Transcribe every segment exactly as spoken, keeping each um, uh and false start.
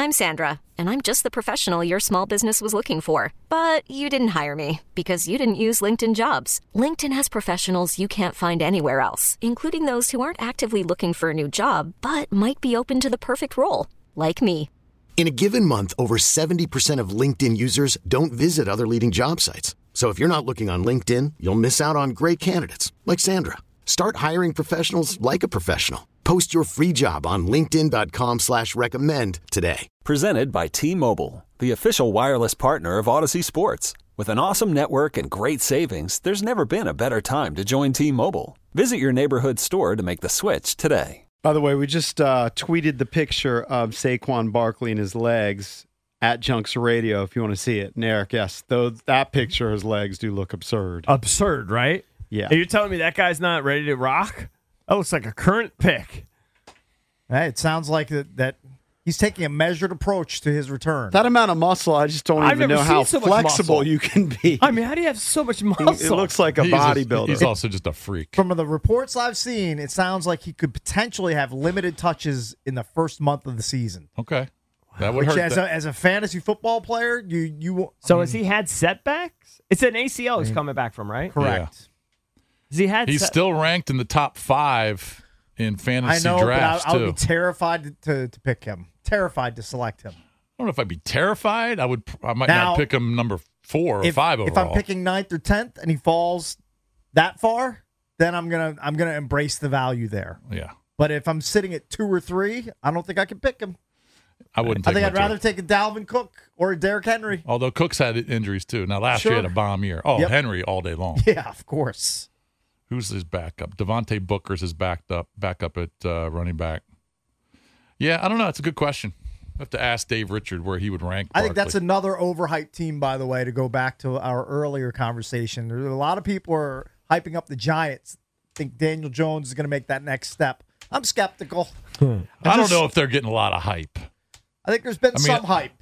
I'm Sandra, and I'm just the professional your small business was looking for. But you didn't hire me because you didn't use LinkedIn Jobs. LinkedIn has professionals you can't find anywhere else, including those who aren't actively looking for a new job, but might be open to the perfect role, like me. In a given month, over seventy percent of LinkedIn users don't visit other leading job sites. So if you're not looking on LinkedIn, you'll miss out on great candidates like Sandra. Start hiring professionals like a professional. Post your free job on linkedin.com slash recommend today. Presented by T-Mobile, the official wireless partner of Odyssey Sports. With an awesome network and great savings, there's never been a better time to join T-Mobile. Visit your neighborhood store to make the switch today. By the way, we just uh, tweeted the picture of Saquon Barkley and his legs at Junks Radio if you want to see it. And Eric, yes, though that picture, his legs do look absurd. Absurd, right? Yeah. And you're telling me that guy's not ready to rock? That looks like a current pick. Hey, it sounds like that, that he's taking a measured approach to his return. That amount of muscle, I just don't I've even never know how seen so much flexible muscle. you can be. I mean, how do you have so much muscle? It looks like a He's a- bodybuilder. He's also just a freak. From the reports I've seen, it sounds like he could potentially have limited touches in the first month of the season. Okay. That would Which, hurt. as that. a, as a fantasy football player, you you So has he had setbacks? It's an A C L he's coming back from, right? correct. Has he had He's set- still ranked in the top five in I fantasy know, drafts, but I, I would too. be terrified to, to, to pick him. Terrified to select him. I don't know if I'd be terrified. I would. I might Now, not pick him number four or If, five overall. if I'm picking ninth or tenth and he falls that far, then I'm gonna I'm gonna embrace the value there. yeah, But if I'm sitting at two or three, I don't think I can pick him. I wouldn't. I Take think him I'd up rather to- take a Dalvin Cook or a Derrick Henry. Although Cook's had injuries too. Now last year Sure. he had a bomb year. Oh, Yep. Henry all day long. Yeah, of course. Who's his backup? Devontae Booker's his backed up, backup at uh, running back. Yeah, I don't know. It's a good question. I have to ask Dave Richard where he would rank. I think Barkley. that's another overhyped team, by the way, to go back to our earlier conversation. There are a lot of people are hyping up the Giants. Think Daniel Jones is going to make that next step. I'm skeptical. I don't know if they're getting a lot of hype. I think there's been I mean, some hype.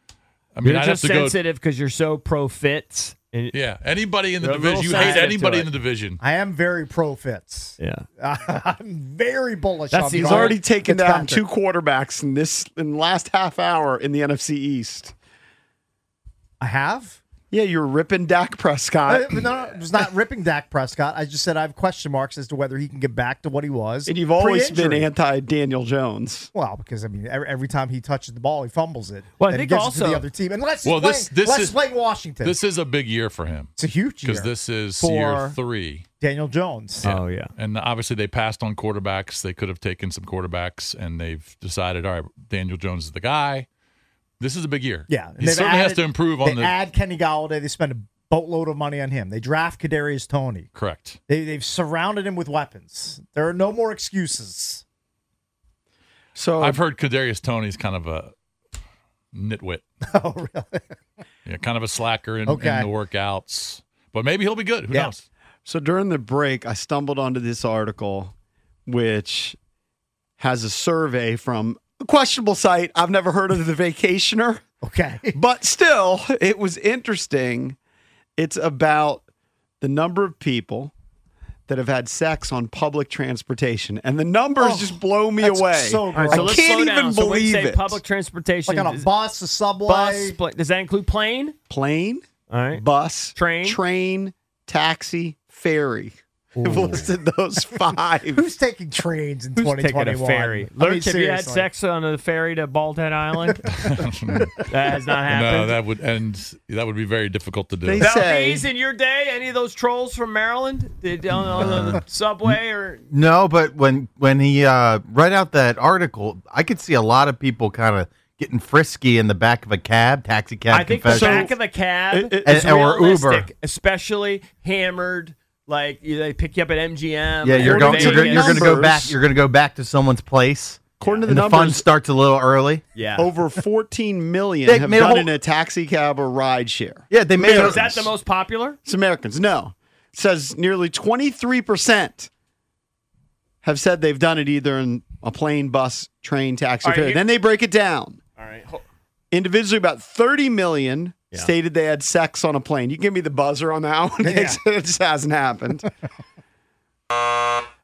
I mean, You're I'd just have to go. sensitive because you're so pro fits. And, Yeah, anybody in the You're a little division. You hate sensitive anybody to in the it. division. I am very pro Fitz. yeah. I'm very bullish That's on the- He's Ryan already taken down Fitzpatrick. two quarterbacks in this in the last half hour in the N F C East. I have? Yeah, you're ripping Dak Prescott. Uh, no, no, I was not ripping Dak Prescott. I just said I have question marks as to whether he can get back to what he was. And you've always been pre-injury. anti-Daniel Jones. Well, because I mean, every, every time he touches the ball, he fumbles it. Well, I and think he gives it also- to the other team. Unless he's Well, playing, this- this unless is- he's playing Washington. This is a big year for him it's a huge year because this is for year three. Daniel Jones. Oh, yeah. And obviously, they passed on quarterbacks. They could have taken some quarterbacks, and they've decided, all right, Daniel Jones is the guy. This is a big year. Yeah, and he they've certainly has added- to improve on They the add Kenny Galladay. They spend a boatload of money on him. They draft Kadarius Toney. correct. They, they've surrounded him with weapons. There are no more excuses. So I've heard Kadarius Toney's kind of a nitwit. Oh, really? Yeah, kind of a slacker in, Okay. in the workouts, but maybe he'll be good. Who Yeah. knows? So during the break, I stumbled onto this article, which has a survey from a questionable site. I've never heard of the Vacationer, Okay. but still, it was interesting. It's about the number of people that have had sex on public transportation, and the numbers Oh, just blow me that's away. so All right, gross. so I let's can't slow even down. So when you believe say it. public transportation, Like on a is- bus, a subway. bus, pla- does that include plane? Plane, All right. bus, Train? train, taxi, ferry. I've listed those five. Who's taking trains in Who's twenty taking twenty-one? a ferry? I mean, Lurch, have you had seriously. sex on a ferry to Bald Head Island? that has not happened. No, that would and that would be very difficult to do. They say- Valdez, in your day, any of those trolls from Maryland did on, on the subway or No, but when when he uh, read out that article, I could see a lot of people kind of getting frisky in the back of a cab, taxi cab. I think the confession. back of the cab It- it- is And- or realistic, Uber. especially hammered. Like you, they pick you up at M G M. Yeah, you're or going. You're, Vegas. gonna- you're going to go back. numbers- You're going to go back to someone's place. According to And the the fun numbers, starts a little early. Yeah. over fourteen million They have made a done whole- in a taxi cab or ride share. Yeah, they made. So a- is that the most popular? It's Americans. No. It says nearly twenty-three percent have said they've done it either in a plane, bus, train, taxi, All right, ferry. here- Then they break it down. All right. Ho- Individually, about thirty million Yeah. stated they had sex on a plane. You give me the buzzer on that one. Yeah. it just hasn't happened.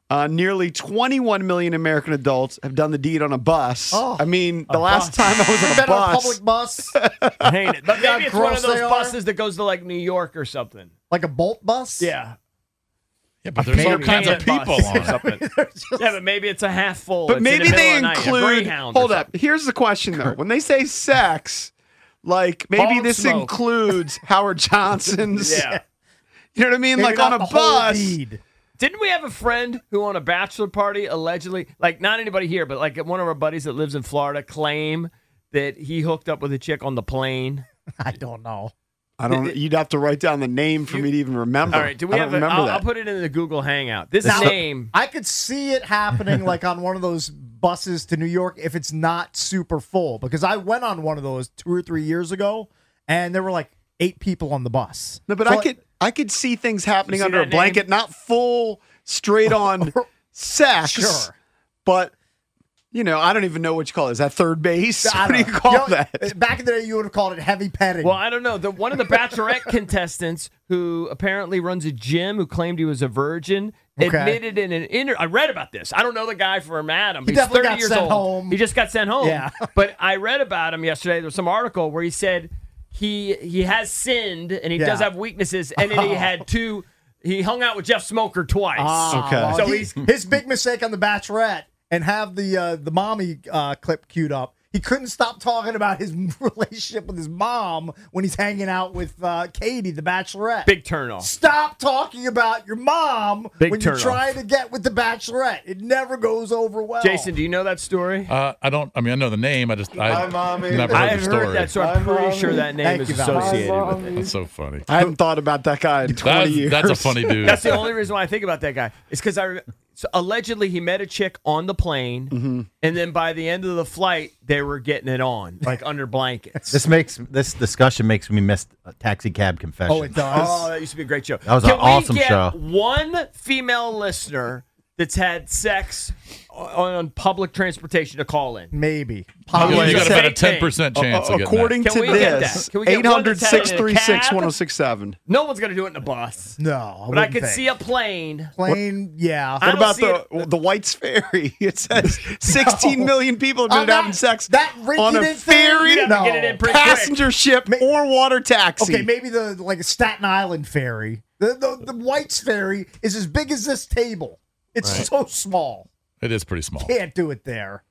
Uh, nearly twenty-one million American adults have done the deed on a bus. Oh, I mean, the a last bus. time I was on a Been on a bus. public bus, Ain't it? But Yeah, maybe it's one gross of those they are. buses that goes to like New York or something. like a Bolt bus. Yeah. Yeah, but there's all Maybe kinds of it's a bus people or on it. something. Yeah, but maybe it's a half full. But It's in maybe the middle they of the night, a include. Greyhound or Hold up. something. Here's the question though: when they say sex, like maybe Hog this smoke. includes Howard Johnson's. Yeah. You know what I mean? Maybe like not on a the whole bus. deed. Didn't we have a friend who on a bachelor party allegedly, like not anybody here, but like one of our buddies that lives in Florida, claim that he hooked up with a chick on the plane? I don't know. I don't. You'd have to write down the name for me to even remember. All right, do we I have? don't A, remember I'll, that. I'll put it in the Google Hangout. This Now, name. I could see it happening like on one of those buses to New York if it's not super full. Because I went on one of those two or three years ago, and there were like eight people on the bus. No, but So I could. I could see things happening see under a that blanket, not full, straight on sex. Sure. But you know, I don't even know what you call it. Is that third base? I What do you don't know. call You know, that? Back in the day, you would have called it heavy petting. Well, I don't know. The one of the Bachelorette contestants who apparently runs a gym, who claimed he was a virgin, Okay. admitted in an interview. I read about this. I don't know the guy from Adam. He He's definitely thirty got years sent old. home. He just got sent home. Yeah. But I read about him yesterday. There was some article where he said he he has sinned and he Yeah. does have weaknesses, and then he had two. He hung out with Jeff Smoker twice. Ah, Okay. well, So he- he's- his big mistake on the Bachelorette and have the uh, the mommy uh, clip queued up. He couldn't stop talking about his relationship with his mom when he's hanging out with uh, Katie, the Bachelorette. Big turnoff. Stop talking about your mom Big when you're turnoff. trying to get with the Bachelorette. It never goes over well. Jason, do you know that story? Uh, I don't. I mean, I know the name. I just. I never I heard have the story. heard that, so I'm pretty sure that name Thank is you, Val. associated with it. That's so funny. I haven't thought about that guy in twenty That's, years. that's a funny dude. That's the only reason why I think about that guy. It's because I so allegedly he met a chick on the plane, Mm-hmm. and then by the end of the flight, they were getting it on, like under blankets. This makes this discussion makes me miss a taxi cab confession. Oh, it does. Oh, that used to be a great show. That was Can an awesome we get show. One female listener that's had sex on, on public transportation to call in. Maybe. By the way, you got about a Same ten percent chance of getting According Can to we get this, that? Can we get eight one hundred, that's had it six in a three six, cab? one oh six seven. No one's going to do it in a bus. No, But I could see a plane. plane. Yeah. I What don't about see the the White's Ferry? It says sixteen million people have Oh, been that- having sex that on a rinky-dink thing? ferry, You gotta get it in pretty passenger ship, or water taxi. Okay, maybe the like a Staten Island ferry. The the, the White's ferry is as big as this table. It's so small. It is pretty small. Can't do it there.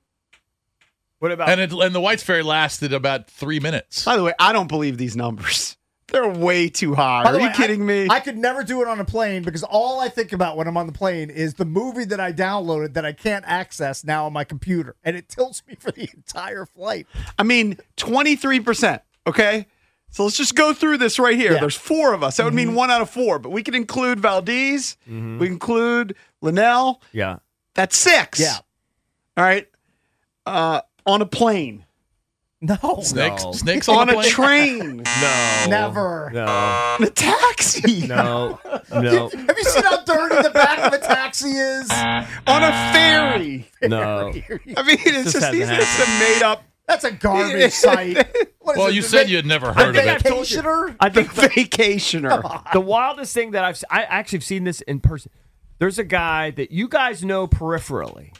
What about And it, and the White's Ferry lasted about three minutes. By the way, I don't believe these numbers. They're way too high. By Are the you way, kidding I, me? I could never do it on a plane because all I think about when I'm on the plane is the movie that I downloaded that I can't access now on my computer, and it tilts me for the entire flight. I mean, twenty-three percent, okay? So let's just go through this right here. Yeah. There's four of us. That would Mm-hmm. mean one out of four, but we can include Valdez. We include Linnell. yeah? That's six. Yeah. All right. Uh, on a plane. No, Snakes, No. snakes on, On the a plane? train. No, never. No, On a taxi. no, no, Have you seen how dirty the back of a taxi is? On a ferry. no. I mean, it's Just just, these hasn't are some made up That's a garbage site. What is Well, it, you the said va- you had never I heard of think it. I've told you. vacationer? I think vacationer. the wildest thing that I've se- I actually have seen this in person. There's a guy that you guys know peripherally,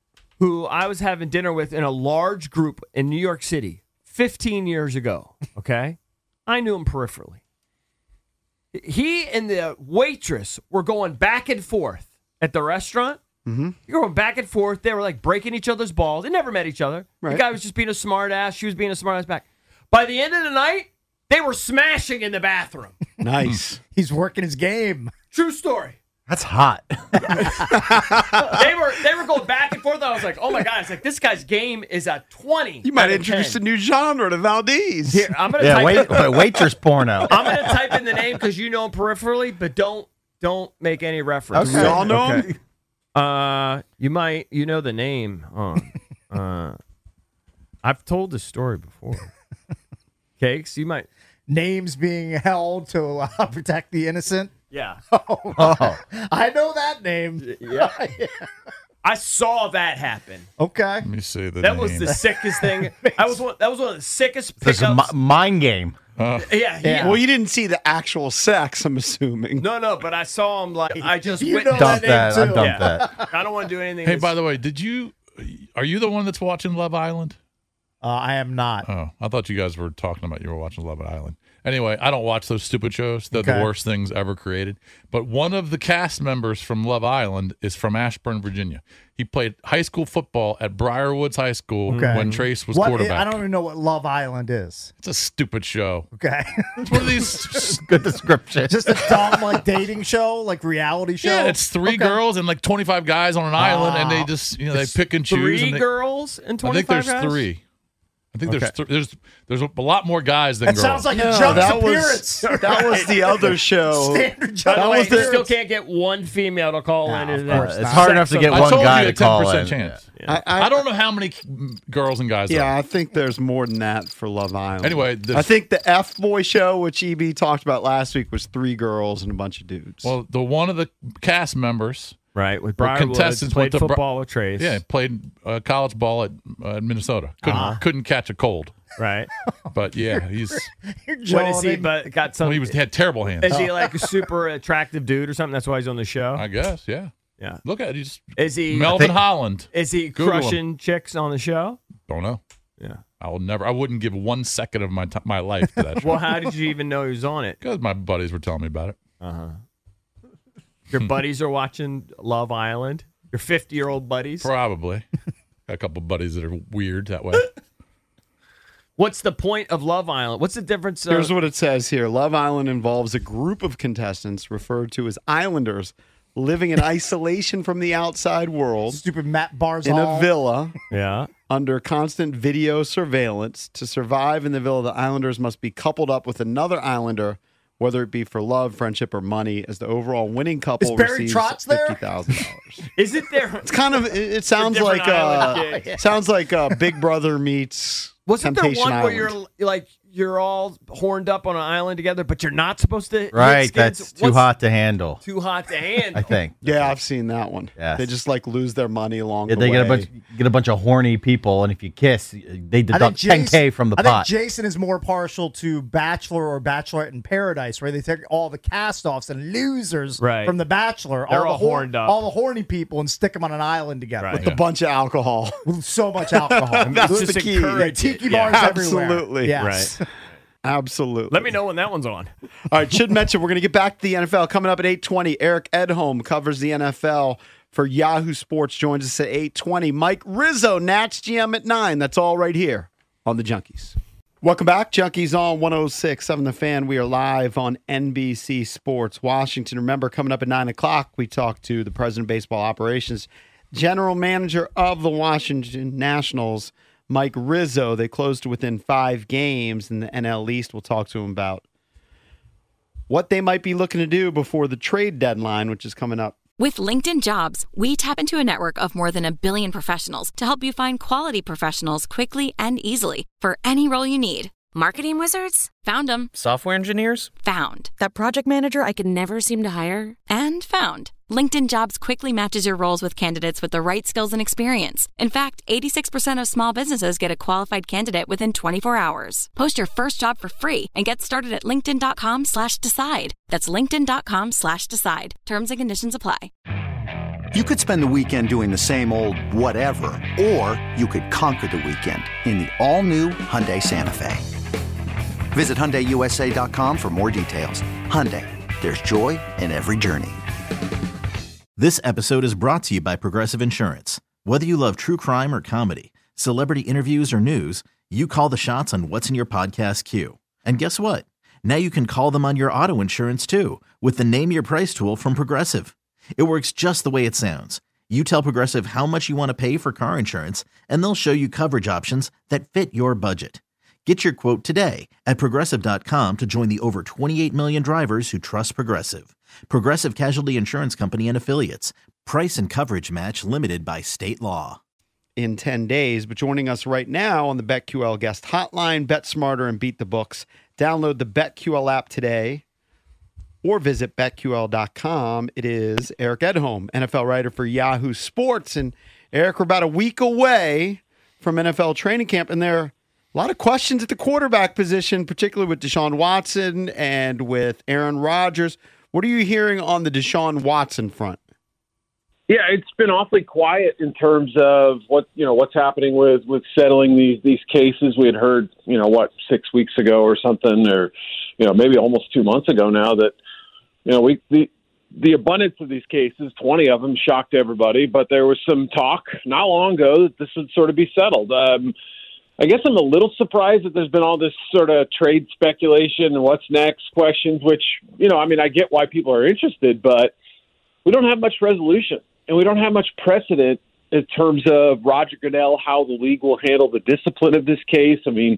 who I was having dinner with in a large group in New York City fifteen years ago. Okay, I knew him peripherally. He and the waitress were going back and forth at the restaurant. Mm-hmm. You're going back and forth. They were like breaking each other's balls. They never met each other. The Right. guy was just being a smart ass. She was being a smart ass back. By the end of the night, they were smashing in the bathroom. Nice. He's working his game. True story. That's hot. They were they were going back and forth. I was like, oh my god! It's like this guy's game is a twenty. You might out of introduce a ten. new genre to Valdez. Here, I'm gonna yeah, type wait, in, wait, waitress porno. I'm gonna type in the name because you know him peripherally, but don't don't make any reference. We all know Okay. him. Uh, you might you know the name. Huh? uh, I've told this story before. Cakes, you might. Names being held to uh, protect the innocent. Yeah, Oh, I know that name. yeah. I saw that happen. Okay. Let me see the That name. was the sickest thing. I was one, that was one of the sickest this is a pickups. mi- mind game. Uh, Yeah, he, Yeah. Well, you didn't see the actual sex, I'm assuming. No, no, but I saw him like I just You witnessed. know Dump that. I too. dump Yeah. that. I don't want to do anything. hey, that's- by the way, did you? Are you the one that's watching Love Island? Uh, I am not. Oh, I thought you guys were talking about you were watching Love Island. Anyway, I don't watch those stupid shows. They're Okay. the worst things ever created. But one of the cast members from Love Island is from Ashburn, Virginia. He played high school football at Briarwoods High School Okay. when Trace was What- quarterback. I don't even know what Love Island is. It's a stupid show. Okay. It's one of these. Good description. Just a dumb like dating show, like reality show. Yeah, it's three Okay. girls and like twenty-five guys on an island, and they Ah. just you know they pick and choose. three and they, girls and I twenty-five think there's guys? three. I think there's Okay. th- there's there's a lot more guys than That girls. sounds like No, a Junk's that appearance. was that was the other show. Standard Junk's By the way, was the- you still appearance. can't get one female to call No, in. of and course then not. It's hard enough to get I one told guy you a to call ten percent in. chance. I, I, I don't know how many girls and guys. Yeah, There. I think there's more than that for Love Island. Anyway, this- I think the F Boy show, which E B talked about last week, was three girls and a bunch of dudes. Well, the one of the cast members, Right, with The Briar contestants Woods, played went to Bri- football with Trace. yeah, played uh, college ball at uh, Minnesota. Couldn't Uh-huh. couldn't catch a cold, Right. but yeah, he's You're What is he? joning. But got some. well, he was he had terrible hands. Is he like a super attractive dude or something? That's why he's on the show. I guess, yeah. Yeah. Look at it. He's Is he? Melvin think- Holland. Is he Google him. crushing chicks on the show? Don't know. Yeah. I will never. I wouldn't give one second of my t- my life to that show. Well, how did you even know he was on it? Because my buddies were telling me about it. Your buddies are watching Love Island. Your fifty-year-old buddies. Probably. Got a couple buddies that are weird that way. What's the point of Love Island? What's the difference? Uh, Here's what it says here. Love Island involves a group of contestants referred to as Islanders living in isolation from the outside world Stupid Matt Barzal. in a villa yeah. under constant video surveillance. To survive in the villa, the Islanders must be coupled up with another Islander, whether it be for love, friendship, or money, as the overall winning couple Is Barry receives Trotz there? fifty thousand dollars. Is it there? It's kind of. It, it sounds different like uh, island gig. sounds like uh, Big Brother meets Wasn't there Temptation one Island. where you're like you're all horned up on an island together, but you're not supposed to? hit Right, skins? that's too What's hot to handle. Too hot to handle. I think. Yeah, I've seen that one. Yes. They just like lose their money along Yeah, the they way. get a bunch, get a bunch of horny people, and if you kiss, they I think deduct ten Jason- k from the I pot. think Jason is more partial to Bachelor or Bachelorette in Paradise, where they take all the cast-offs and losers Right. from the Bachelor, They're all, all the hor- horned up. all the horny people, and stick them on an island together Right. with, With a bunch of alcohol. with so much alcohol. That's Just the key. encourage Yeah, it. tiki Yeah. bars everywhere. Absolutely. Yes. Right. Absolutely. Let me know when that one's on. All right, should mention we're going to get back to the N F L coming up at eight twenty. Eric Edholm covers the N F L for Yahoo Sports. Joins us at eight twenty. Mike Rizzo, Nats G M at nine. That's all right here on the Junkies. Welcome back. Junkies on one oh six seven The Fan. We are live on N B C Sports Washington. Remember, coming up at nine o'clock, we talk to the president of baseball operations, general manager of the Washington Nationals, Mike Rizzo. They closed to within five games in the N L East. We'll talk to him about what they might be looking to do before the trade deadline, which is coming up. With LinkedIn Jobs, we tap into a network of more than a billion professionals to help you find quality professionals quickly and easily for any role you need. Marketing wizards? Found them. Software engineers? Found. That project manager I could never seem to hire? And found. LinkedIn Jobs quickly matches your roles with candidates with the right skills and experience. In fact, eighty-six percent of small businesses get a qualified candidate within twenty-four hours. Post your first job for free and get started at linkedin.com slash decide. That's linkedin.com slash decide. Terms and conditions apply. You could spend the weekend doing the same old whatever, or you could conquer the weekend in the all-new Hyundai Santa Fe. Visit Hyundai U S A dot com for more details. Hyundai, there's joy in every journey. This episode is brought to you by Progressive Insurance. Whether you love true crime or comedy, celebrity interviews or news, you call the shots on what's in your podcast queue. And guess what? Now you can call them on your auto insurance too with the Name Your Price tool from Progressive. It works just the way it sounds. You tell Progressive how much you want to pay for car insurance, and they'll show you coverage options that fit your budget. Get your quote today at Progressive dot com to join the over twenty-eight million drivers who trust Progressive. Progressive Casualty Insurance Company and Affiliates. Price and coverage match limited by state law. In ten days, but joining us right now on the BetQL guest hotline, Bet Smarter and Beat the Books. Download the BetQL app today or visit Bet Q L dot com. It is Eric Edholm, N F L writer for Yahoo Sports. And Eric, we're about a week away from N F L training camp, and there A lot of questions at the quarterback position, particularly with Deshaun Watson and with Aaron Rodgers. What are you hearing on the Deshaun Watson front? Yeah, it's been awfully quiet in terms of what you know what's happening with, with settling these these cases. We had heard, you know, what six weeks ago or something, or you know maybe almost two months ago now that you know we the the abundance of these cases, twenty of them, shocked everybody. But there was some talk not long ago that this would sort of be settled. Um, I guess I'm a little surprised that there's been all this sort of trade speculation and what's next questions, which, you know, I mean, I get why people are interested, but we don't have much resolution and we don't have much precedent in terms of Roger Goodell, how the league will handle the discipline of this case. I mean,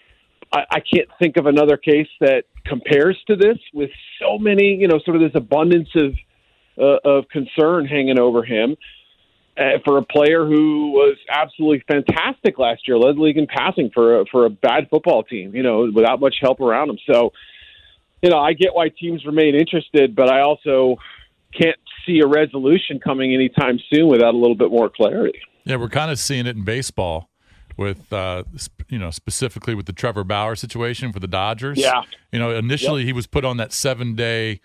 I, I can't think of another case that compares to this with so many, you know, sort of this abundance of, uh, of concern hanging over him. Uh, for a player who was absolutely fantastic last year, led the league in passing for a, for a bad football team, you know, without much help around him. So, you know, I get why teams remain interested, but I also can't see a resolution coming anytime soon without a little bit more clarity. Yeah, we're kind of seeing it in baseball with, uh, you know, specifically with the Trevor Bauer situation for the Dodgers. Yeah. You know, initially yep. he was put on that seven-day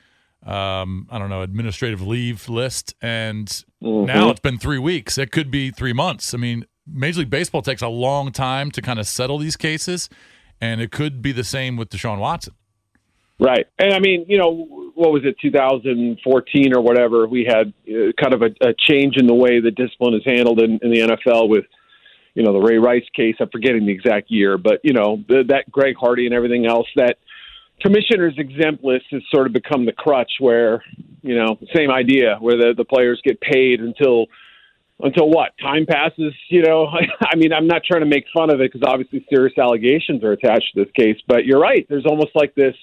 Um, I don't know, administrative leave list, and mm-hmm. now it's been three weeks. It could be three months. I mean, Major League Baseball takes a long time to kind of settle these cases, and it could be the same with Deshaun Watson. Right. And, I mean, you know, what was it, two thousand fourteen or whatever, we had uh, kind of a, a change in the way that discipline is handled in, in the N F L with, you know, the Ray Rice case. I'm forgetting the exact year, but, you know, the, that Greg Hardy and everything else, that commissioner's exempt list has sort of become the crutch where, you know, same idea where the, the players get paid until, until what? Time passes, you know? I mean, I'm not trying to make fun of it because obviously serious allegations are attached to this case, but you're right. There's almost like this,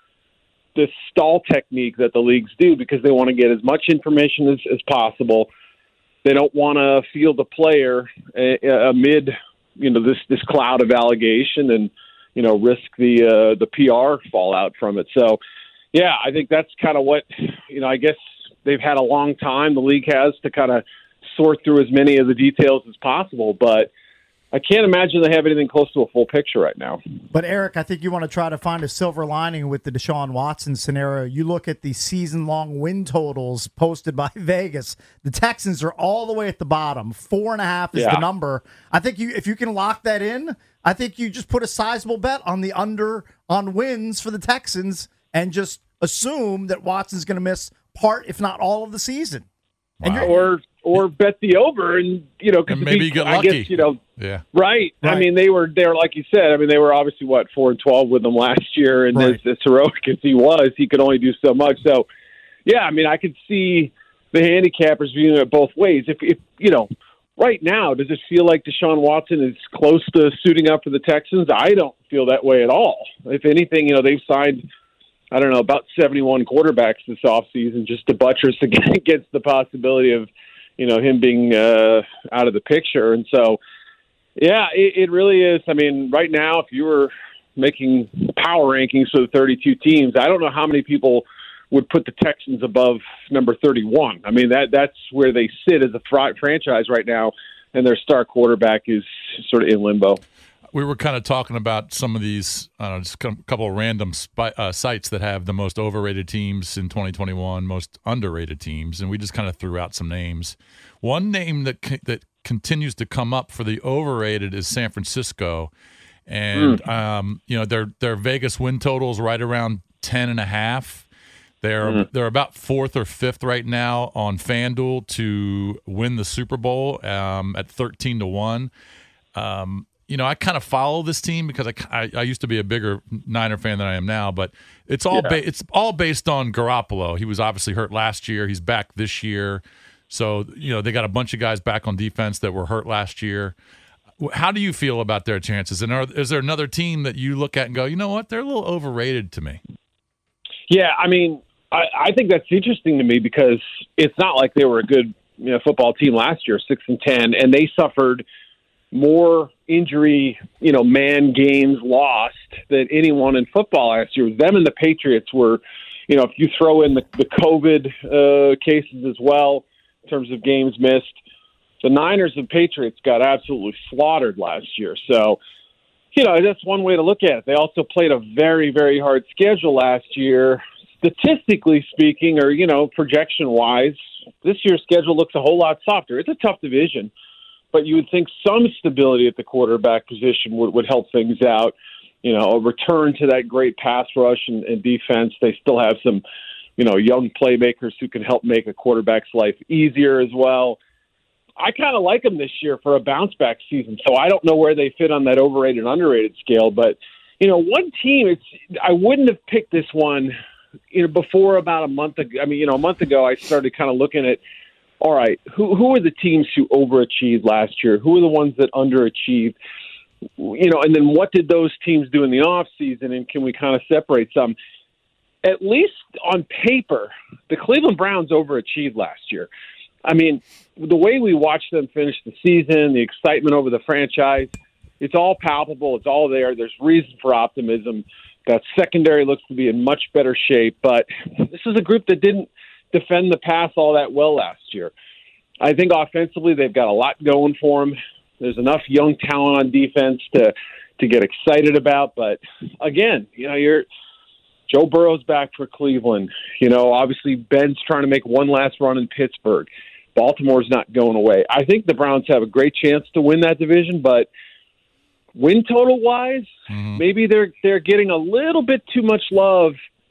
this stall technique that the leagues do because they want to get as much information as, as possible. They don't want to field a player uh, amid, you know, this, this cloud of allegation and, you know, risk the uh, the P R fallout from it. So, yeah, I think that's kind of what, you know, I guess they've had a long time, the league has, to kind of sort through as many of the details as possible. But I can't imagine they have anything close to a full picture right now. But, Eric, I think you want to try to find a silver lining with the Deshaun Watson scenario. You look at the season-long win totals posted by Vegas. The Texans are all the way at the bottom. Four and a half is yeah. the number. I think you, if you can lock that in, I think you just put a sizable bet on the under on wins for the Texans and just assume that Watson's going to miss part, if not all, of the season. Wow. And you're, or or bet the over, and you know, because maybe you get I lucky. guess, you know, yeah, right. Right. I mean, they were they were like you said. I mean, they were obviously what four and twelve with them last year, and Right. as, as heroic as he was, he could only do so much. So, yeah, I mean, I could see the handicappers viewing it both ways. If if you know, right now, does it feel like Deshaun Watson is close to suiting up for the Texans? I don't feel that way at all. If anything, you know, they've signed, I don't know, about seventy-one quarterbacks this offseason just to buttress against the possibility of, you know, him being uh, out of the picture. And so, yeah, it, it really is. I mean, right now, if you were making power rankings for the thirty-two teams, I don't know how many people would put the Texans above number thirty-one. I mean, that that's where they sit as a fr- franchise right now, and their star quarterback is sort of in limbo. We were kind of talking about some of these, I don't know, just a couple of random spy, uh, sites that have the most overrated teams in twenty twenty-one, most underrated teams, and we just kind of threw out some names. One name that that continues to come up for the overrated is San Francisco, and mm. um, you know their their Vegas win total is right around ten and a half. They're mm. they're about fourth or fifth right now on FanDuel to win the Super Bowl um, at thirteen to one. Um, you know, I kind of follow this team because I, I, I used to be a bigger Niner fan than I am now, but it's all yeah. ba- it's all based on Garoppolo. He was obviously hurt last year. He's back this year. So, you know, they got a bunch of guys back on defense that were hurt last year. How do you feel about their chances? And are, is there another team that you look at and go, you know what, they're a little overrated to me? Yeah, I mean, I, I think that's interesting to me because it's not like they were a good you know, football team last year, six and ten, and they suffered more injury, you know, man games lost than anyone in football last year. Them and the Patriots were, you know, if you throw in the, the COVID uh, cases as well in terms of games missed, the Niners and Patriots got absolutely slaughtered last year. So, you know, that's one way to look at it. They also played a very, very hard schedule last year. Statistically speaking, or, you know, projection-wise, this year's schedule looks a whole lot softer. It's a tough division, but you would think some stability at the quarterback position would, would help things out. You know, a return to that great pass rush and, and defense. They still have some, you know, young playmakers who can help make a quarterback's life easier as well. I kind of like them this year for a bounce-back season, so I don't know where they fit on that overrated and underrated scale. But, you know, one team, it's I wouldn't have picked this one, you know, before about a month ago. I mean, you know, a month ago I started kind of looking at, all right, who who are the teams who overachieved last year? Who are the ones that underachieved? You know, and then what did those teams do in the off season, and can we kind of separate some? At least on paper, the Cleveland Browns overachieved last year. I mean, the way we watched them finish the season, the excitement over the franchise, it's all palpable. It's all there. There's reason for optimism. That secondary looks to be in much better shape, but this is a group that didn't defend the pass all that well last year. I think offensively they've got a lot going for them. There's enough young talent on defense to to get excited about. But again, you know, you're Joe Burrow's back for Cleveland. You know, obviously Ben's trying to make one last run in Pittsburgh. Baltimore's not going away. I think the Browns have a great chance to win that division, but win total wise, mm-hmm. maybe they're they're getting a little bit too much love,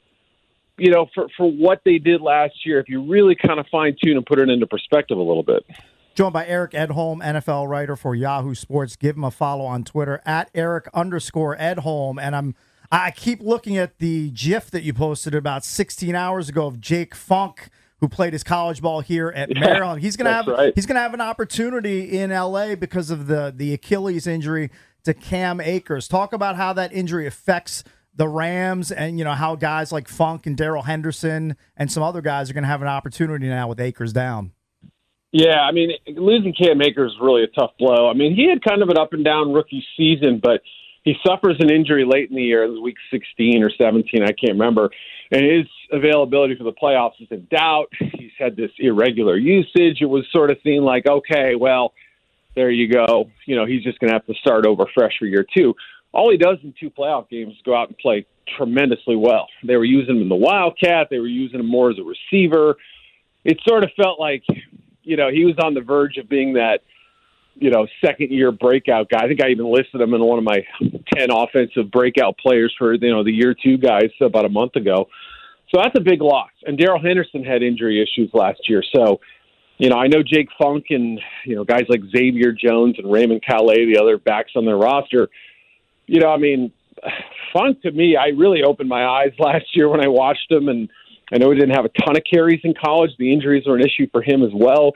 you know, for, for what they did last year. If you really kind of fine tune and put it into perspective a little bit. Joined by Eric Edholm, N F L writer for Yahoo Sports. Give him a follow on Twitter at Eric underscore Edholm. And I'm I keep looking at the GIF that you posted about sixteen hours ago of Jake Funk, who played his college ball here at yeah, Maryland. He's gonna have right. he's gonna have an opportunity in L A because of the the Achilles injury to Cam Akers. Talk about how that injury affects the Rams, and you know how guys like Funk and Darrell Henderson and some other guys are gonna have an opportunity now with Akers down. Yeah, I mean, losing Cam Akers is really a tough blow. I mean, he had kind of an up-and-down rookie season, but he suffers an injury late in the year. It was week sixteen or seventeen, I can't remember. And his availability for the playoffs is in doubt. He's had this irregular usage. It was sort of seen like, okay, well, there you go. You know, he's just going to have to start over fresh for year two. All he does in two playoff games is go out and play tremendously well. They were using him in the Wildcat. They were using him more as a receiver. It sort of felt like, you know, he was on the verge of being that, you know, second-year breakout guy. I think I even listed him in one of my ten offensive breakout players for, you know, the year two guys about a month ago. So that's a big loss. And Darrell Henderson had injury issues last year. So, you know, I know Jake Funk and, you know, guys like Xavier Jones and Raymond Calais, the other backs on their roster. You know, I mean, Funk, to me, I really opened my eyes last year when I watched him. And I know he didn't have a ton of carries in college. The injuries are an issue for him as well.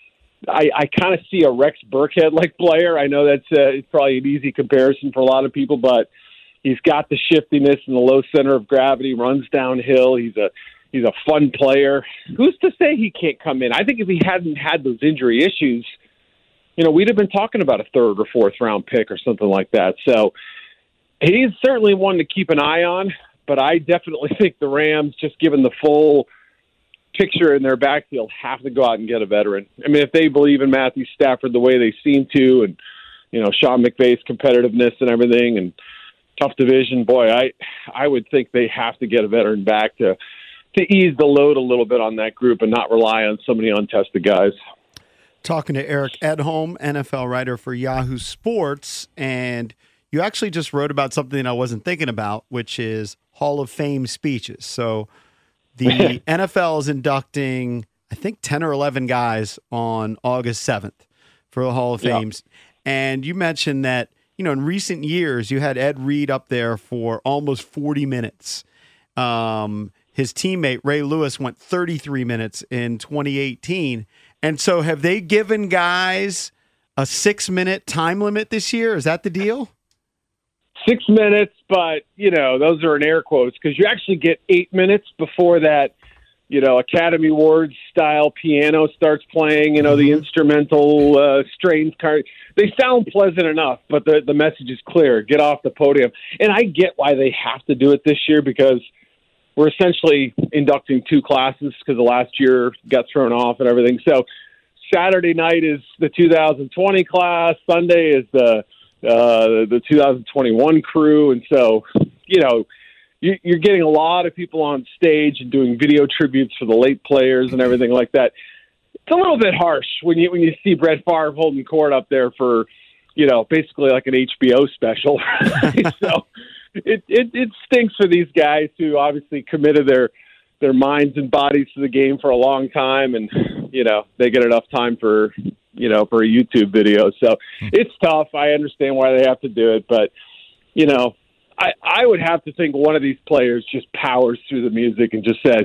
I, I kind of see a Rex Burkhead-like player. I know that's uh, it's probably an easy comparison for a lot of people, but he's got the shiftiness and the low center of gravity, runs downhill. He's a he's a fun player. Who's to say he can't come in? I think if he hadn't had those injury issues, you know, we'd have been talking about a third or fourth round pick or something like that. So he's certainly one to keep an eye on, but I definitely think the Rams, just given the full picture in their backfield, have to go out and get a veteran. I mean, if they believe in Matthew Stafford the way they seem to, and, you know, Sean McVay's competitiveness and everything, and tough division, boy, I I would think they have to get a veteran back to to ease the load a little bit on that group and not rely on so many untested guys. Talking to Eric Edholm, N F L writer for Yahoo Sports, and you actually just wrote about something I wasn't thinking about, which is Hall of Fame speeches. So the N F L is inducting, I think, ten or eleven guys on August seventh for the Hall of Yeah. Fames. And you mentioned that, you know, in recent years, you had Ed Reed up there for almost forty minutes. Um, his teammate, Ray Lewis, went thirty-three minutes in twenty eighteen. And so have they given guys a six-minute time limit this year? Is that the deal? Six minutes, but, you know, those are in air quotes because you actually get eight minutes before that, you know, Academy Awards style piano starts playing, you know, the instrumental uh, strains card. They sound pleasant enough, but the, the message is clear. Get off the podium. And I get why they have to do it this year because we're essentially inducting two classes because the last year got thrown off and everything. So Saturday night is the two thousand twenty class. Sunday is the uh, the two thousand twenty-one crew. And so, you know, you, you're getting a lot of people on stage and doing video tributes for the late players and everything like that. It's a little bit harsh when you when you see Brett Favre holding court up there for, you know, basically like an H B O special. So it, it it stinks for these guys who obviously committed their their minds and bodies to the game for a long time, and you know they get enough time for you know for a YouTube video. So it's tough. I understand why they have to do it, but you know I I would have to think one of these players just powers through the music and just says,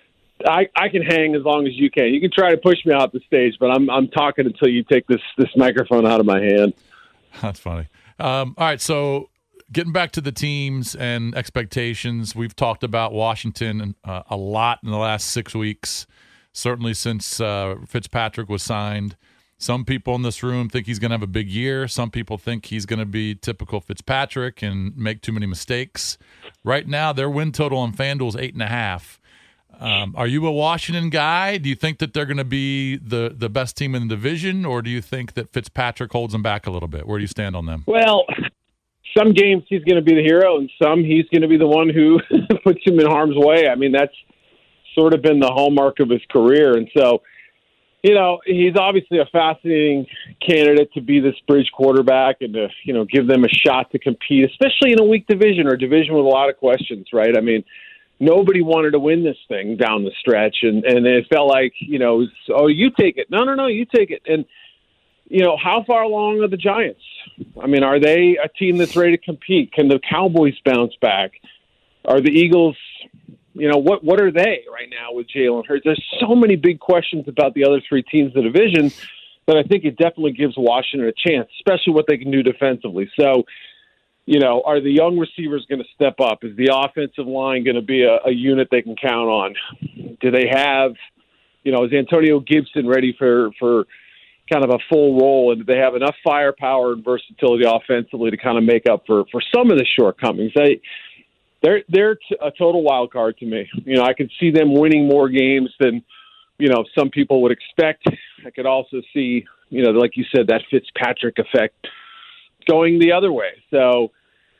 I, I can hang as long as you can. You can try to push me off the stage, but I'm I'm talking until you take this this microphone out of my hand. That's funny. Um, all right, so getting back to the teams and expectations, we've talked about Washington uh, a lot in the last six weeks, certainly since uh, Fitzpatrick was signed. Some people in this room think he's going to have a big year. Some people think he's going to be typical Fitzpatrick and make too many mistakes. Right now, their win total on FanDuel is eight and a half. Um, are you a Washington guy? Do you think that they're going to be the, the best team in the division, or do you think that Fitzpatrick holds them back a little bit? Where do you stand on them? Well, some games he's going to be the hero, and some he's going to be the one who puts him in harm's way. I mean, that's sort of been the hallmark of his career. And so, you know, he's obviously a fascinating candidate to be this bridge quarterback and to, you know, give them a shot to compete, especially in a weak division or a division with a lot of questions, right? I mean, nobody wanted to win this thing down the stretch, and, and it felt like, you know, it was, oh, you take it. No, no, no, you take it. And, you know, how far along are the Giants? I mean, are they a team that's ready to compete? Can the Cowboys bounce back? Are the Eagles, you know, what what are they right now with Jalen Hurts? There's so many big questions about the other three teams in the division that I think it definitely gives Washington a chance, especially what they can do defensively. So, you know, are the young receivers going to step up? Is the offensive line going to be a, a unit they can count on? Do they have, you know, is Antonio Gibson ready for, for kind of a full role? And do they have enough firepower and versatility offensively to kind of make up for, for some of the shortcomings? They, they're they're t- a total wild card to me. You know, I could see them winning more games than, you know, some people would expect. I could also see, you know, like you said, that Fitzpatrick effect going the other way. So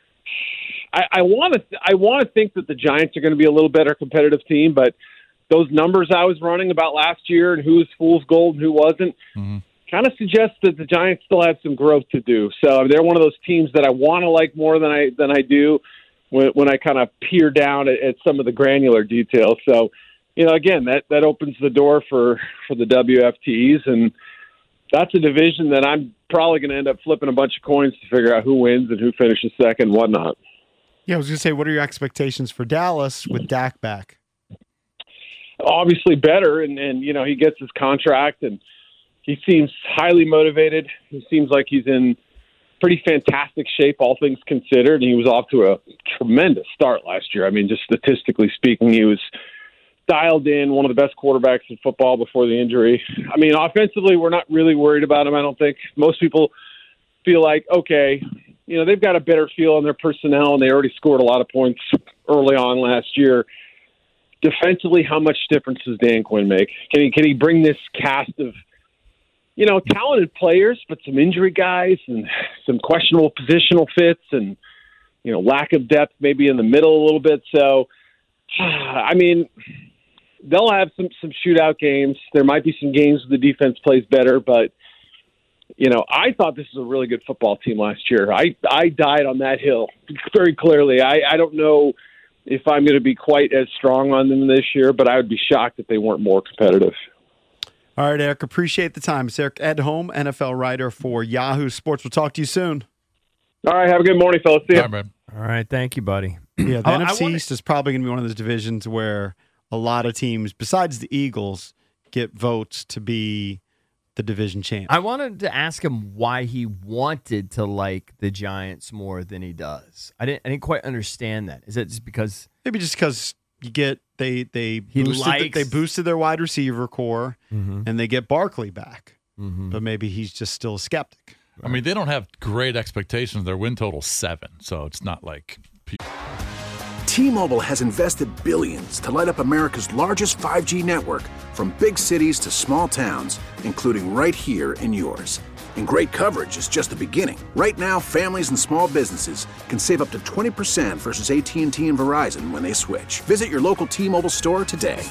I want to th- I want to think that the Giants are going to be a little better competitive team, but those numbers I was running about last year and who was fool's gold and who wasn't mm-hmm. kind of suggest that the Giants still have some growth to do. So they're one of those teams that I want to like more than I than I do when, when I kind of peer down at, at some of the granular details. So, you know, again, that, that opens the door for, for the W F Ts, and that's a division that I'm probably going to end up flipping a bunch of coins to figure out who wins and who finishes second and whatnot. Yeah, I was going to say, what are your expectations for Dallas with Dak back? Obviously better, and, and you know, he gets his contract, and he seems highly motivated. He seems like he's in pretty fantastic shape, all things considered, and he was off to a tremendous start last year. I mean, just statistically speaking, he was dialed in, one of the best quarterbacks in football before the injury. I mean, offensively, we're not really worried about him, I don't think. Most people feel like, okay, you know, they've got a better feel on their personnel, and they already scored a lot of points early on last year. Defensively, how much difference does Dan Quinn make? Can he can he bring this cast of, you know, talented players, but some injury guys and some questionable positional fits and, you know, lack of depth maybe in the middle a little bit. So, I mean, they'll have some, some shootout games. There might be some games where the defense plays better, but, you know, I thought this was a really good football team last year. I, I died on that hill very clearly. I, I don't know if I'm going to be quite as strong on them this year, but I would be shocked if they weren't more competitive. All right, Eric, appreciate the time. It's Eric Edholm, N F L writer for Yahoo Sports. We'll talk to you soon. All right, have a good morning, fellas. See you. All right, All right, thank you, buddy. Yeah, the oh, N F C wanna... East is probably going to be one of those divisions where a lot of teams, besides the Eagles, get votes to be the division champ. I wanted to ask him why he wanted to like the Giants more than he does. I didn't. I didn't quite understand that. Is it just because maybe just because you get they they he boosted likes... the, they boosted their wide receiver core mm-hmm. and they get Barkley back, mm-hmm. but maybe he's just still a skeptic. I mean, they don't have great expectations. Their win total seven, so it's not like. T-Mobile has invested billions to light up America's largest five G network, from big cities to small towns, including right here in yours. And great coverage is just the beginning. Right now, families and small businesses can save up to twenty percent versus A T and T and Verizon when they switch. Visit your local T-Mobile store today.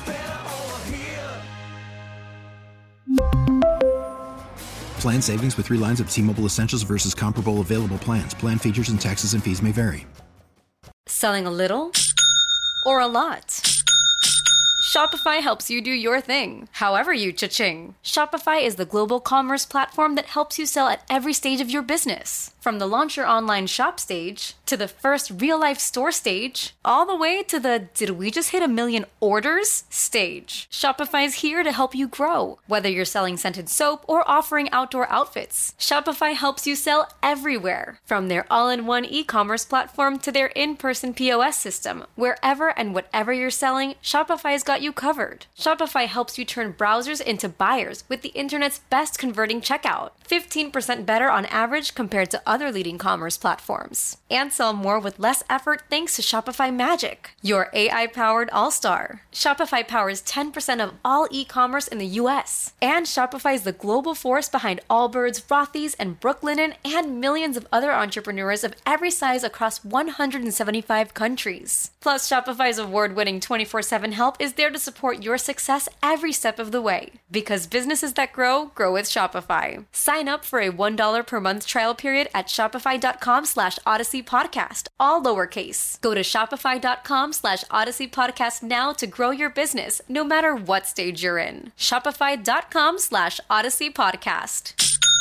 Plan savings with three lines of T-Mobile Essentials versus comparable available plans. Plan features and taxes and fees may vary. Selling a little or a lot? Shopify helps you do your thing, however you cha-ching. Shopify is the global commerce platform that helps you sell at every stage of your business. From the launch your online shop stage, to the first real-life store stage, all the way to the did we just hit a million orders stage. Shopify's here to help you grow. Whether you're selling scented soap or offering outdoor outfits, Shopify helps you sell everywhere. From their all-in-one e-commerce platform to their in-person P O S system, wherever and whatever you're selling, Shopify's got you covered. Shopify helps you turn browsers into buyers with the internet's best converting checkout. fifteen percent better on average compared to other leading commerce platforms. And sell more with less effort thanks to Shopify Magic, your A I-powered all-star. Shopify powers ten percent of all e-commerce in the U S. And Shopify is the global force behind Allbirds, Rothy's, and Brooklinen, and millions of other entrepreneurs of every size across one hundred seventy-five countries. Plus, Shopify's award-winning twenty-four seven help is there to support your success every step of the way. Because businesses that grow, grow with Shopify. Sign up for a one dollar per month trial period at shopify.com slash Odyssey Podcast, all lowercase. Go to shopify.com slash Odyssey Podcast now to grow your business, no matter what stage you're in. Shopify.com slash Odyssey Podcast.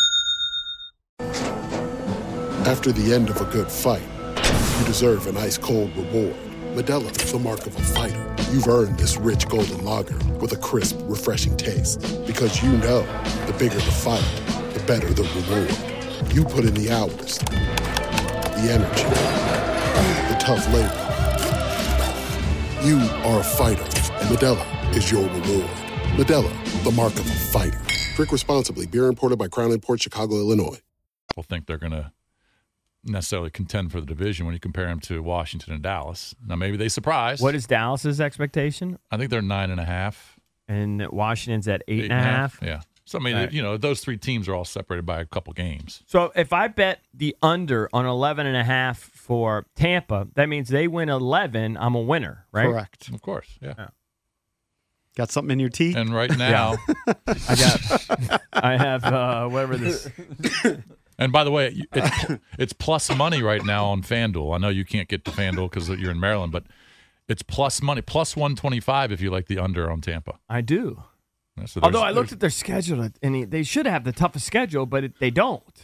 After the end of a good fight, you deserve an ice-cold reward. Modelo is the mark of a fighter. You've earned this rich golden lager with a crisp, refreshing taste. Because you know, the bigger the fight, the better the reward. You put in the hours, the energy, the tough labor. You are a fighter, and Modelo is your reward. Modelo, the mark of a fighter. Drink responsibly. Beer imported by Crown Imports, Chicago, Illinois. People think they're going to necessarily contend for the division when you compare them to Washington and Dallas. Now, maybe they surprise. What is Dallas's expectation? I think they're nine and a half. And Washington's at eight, eight and a half? half? Yeah. So, I mean, Right. you know, those three teams are all separated by a couple games. So if I bet the under on eleven and a half for Tampa, that means they win eleven, I'm a winner, right? Correct. Of course, yeah. Yeah. Got something in your teeth? And right now, I got, I have uh, whatever this. and by the way, it's, it's plus money right now on FanDuel. I know you can't get to FanDuel because you're in Maryland, but it's plus money, plus one twenty-five if you like the under on Tampa. I do. Yeah, so Although there's- I looked at their schedule, and they should have the toughest schedule, but it, they don't.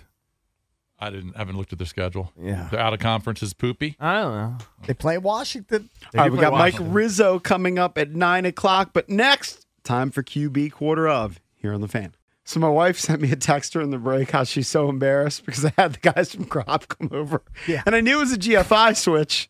I didn't haven't looked at their schedule. Yeah. They're out of conference is poopy. I don't know. They play Washington. All right, we got Mike Rizzo coming up at nine o'clock, but next, time for Q B quarter of here on the Fan. So my wife sent me a text during the break how she's so embarrassed because I had the guys from Crop come over. Yeah. And I knew it was a G F I switch,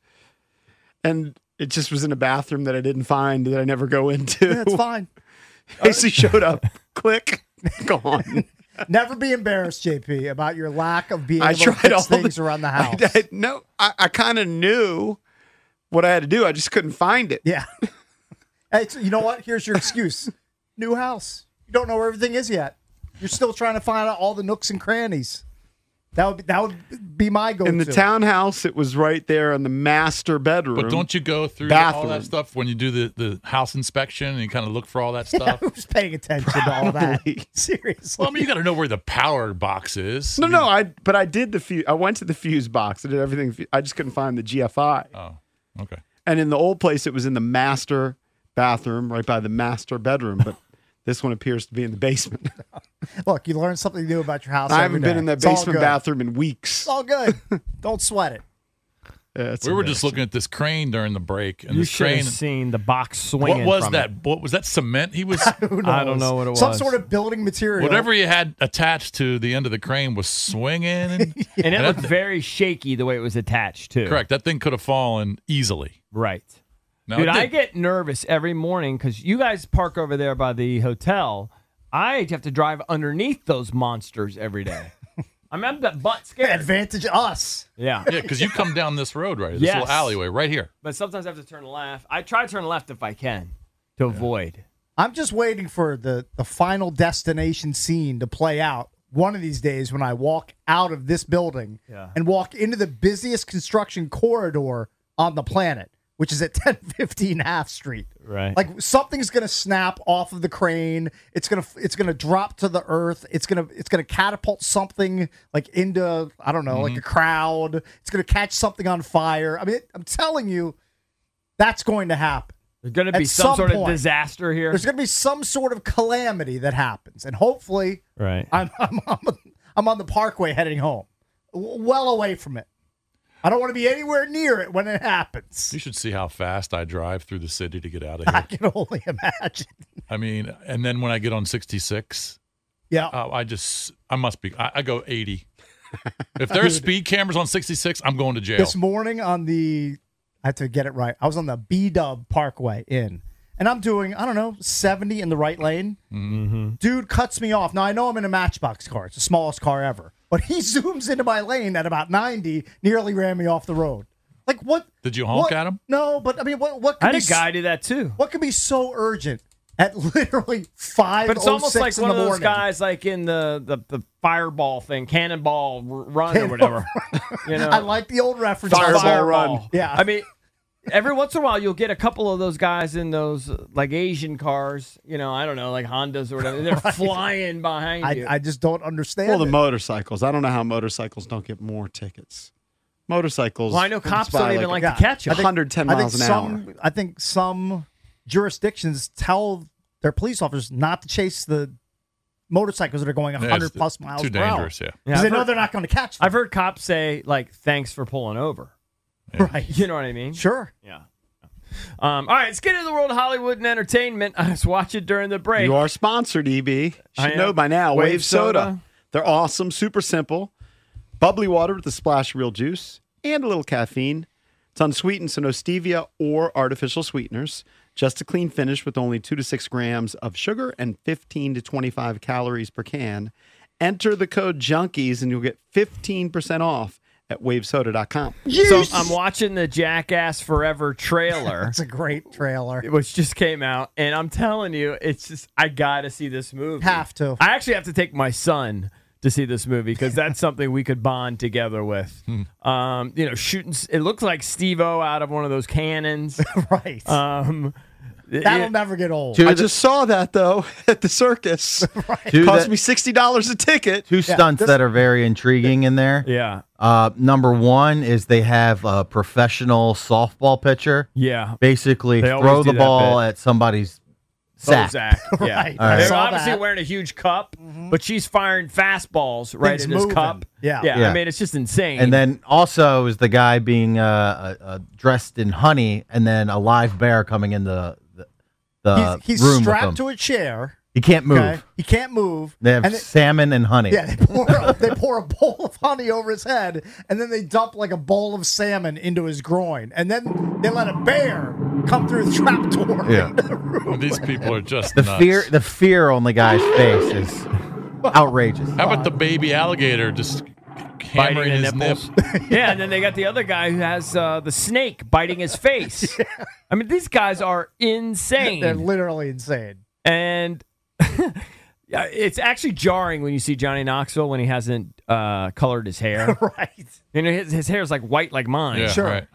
and it just was in a bathroom that I didn't find that I never go into. That's fine. Casey showed up. Click. Gone. Never be embarrassed, J P, about your lack of being I able to tried all fix things the, around the I- house. I, no, I, I kind of knew what I had to do. I just couldn't find it. Yeah. Hey, so you know what? Here's your excuse. New house. You don't know where everything is yet. You're still trying to find out all the nooks and crannies. That would be, that would be my go-to. In the townhouse, it was right there in the master bedroom. But don't you go through bathroom. all that stuff when you do the, the house inspection and you kind of look for all that stuff? Who's paying attention to all that? Seriously. Well, I mean, you got to know where the power box is. No, no, I. But I did the fuse. I went to the fuse box. I did everything. I just couldn't find the G F I. Oh, okay. And in the old place, it was in the master bathroom, right by the master bedroom. But this one appears to be in the basement. Look, you learn something new about your house. I every haven't been day. in that It's all basement good. bathroom in weeks. It's all good. Don't sweat it. Yeah, it's We were just embarrassing. looking at this crane during the break, and You this should crane. have seen the box What swinging. was from that? it. What was that cement? He was Who I don't knows? know what it was. Some sort of building material. whatever he had attached to the end of the crane was swinging. And, And it and looked that- very shaky the way it was attached, too. correct. That thing could have fallen easily. Right. No, Dude, it I did. get nervous every morning because you guys park over there by the hotel. I have to drive underneath those monsters every day. I'm I'm that butt scared. Advantage us. Yeah. Yeah, because you come down this road right, this Yes. little alleyway right here. But sometimes I have to turn left. I try to turn left if I can to avoid. I'm just waiting for the, the final destination scene to play out one of these days when I walk out of this building Yeah. and walk into the busiest construction corridor on the planet, which is at ten fifteen Half Street. Right. Like something's gonna snap off of the crane. It's gonna it's gonna drop to the earth. It's gonna it's gonna catapult something like into I don't know Mm-hmm. like a crowd. It's gonna catch something on fire. I mean, I'm telling you, that's going to happen. There's going to be At some, sort point, of disaster here. There's going to be some sort of calamity that happens, and hopefully, Right. I'm I'm I'm, I'm on the Parkway heading home, w- well away from it. I don't want to be anywhere near it when it happens. You should see how fast I drive through the city to get out of I here. can only imagine. I mean, and then when I get on sixty-six, Yeah. uh, I just I must be I, I go eighty. If there's speed cameras on sixty-six, I'm going to jail. This morning on the, I have to get it right. I was on the B-Dub Parkway in, and I'm doing, I don't know, seventy in the right lane. Mm-hmm. Dude cuts me off. Now, I know I'm in a Matchbox car. It's the smallest car ever. But he zooms into my lane at about ninety, nearly ran me off the road. Like, what? Did you honk what- at him? No, but I mean, what, what could I had be a guy s- do that too. What could be so urgent at literally five But it's almost like in one the of those morning? guys like in the, the, the fireball thing, cannonball r- run or whatever. You know, I like the old reference. Fireball run. Yeah. I mean, every once in a while you'll get a couple of those guys in those uh, like Asian cars, you know, I don't know, like Hondas or whatever. And they're Right. flying behind I, you. I just don't understand. Well, the it. motorcycles. I don't know how motorcycles don't get more tickets. Motorcycles. Well, I know cops don't even like to Yeah. catch them. I think- one hundred ten I think miles an some, hour. I think some jurisdictions tell their police officers not to chase the motorcycles that are going Yeah, one hundred it's plus miles too per hour. dangerous, yeah. Yeah, Because I've they know heard- they're not going to catch them. I've heard cops say like, "Thanks for pulling over." Right. You know what I mean? Sure. Yeah. Um, all right, let's get into the world of Hollywood and entertainment. I was watching during the break. You are sponsored, E B. I Should am. know by now. Wave Wave, soda. soda. They're awesome, super simple. Bubbly water with a splash of real juice and a little caffeine. It's unsweetened, so no stevia or artificial sweeteners. Just a clean finish with only two to six grams of sugar and fifteen to twenty-five calories per can. Enter the code JUNKIES and you'll get fifteen percent off at wave soda dot com. So I'm watching the Jackass Forever trailer. It's a great trailer. Which just came out, and I'm telling you, it's just I gotta see this movie. Have to. I actually have to take my son to see this movie because that's something we could bond together with. Um, you know, shooting. It looks like Steve-O out of one of those cannons. Right. Um, That'll it- never get old. I just saw that, though, at the circus. Two Cost that- me sixty dollars a ticket. Two stunts that are very intriguing in there. Yeah. Uh, number one is they have a professional softball pitcher. Yeah. Basically They always throw do the that ball bit. at somebody's sack. Bozak, yeah. Right. All right. They're Saw obviously that. wearing a huge cup, but she's firing fastballs right Things in his moving. cup. Yeah. yeah. Yeah. I mean, it's just insane. And then also is the guy being uh, uh, uh, dressed in honey, and then a live bear coming in the the, the he's he's room with strapped him. to a chair. He can't move. Okay? He can't move. They have And it- salmon and honey. Yeah, they pour, a, they pour a bowl of honey over his head, and then they dump like a bowl of salmon into his groin, and then they let a bear come through the trap door. Yeah. Well, these people are just The nuts. fear, the fear on the guy's face is outrageous. How about the baby alligator just hammering biting his the nip? nipples. Yeah, and then they got the other guy who has uh, the snake biting his face. I mean, these guys are insane. They're literally insane. And yeah, it's actually jarring when you see Johnny Knoxville when he hasn't uh, colored his hair. Right. You know, his, his hair is like white like mine. Yeah, Sure. right.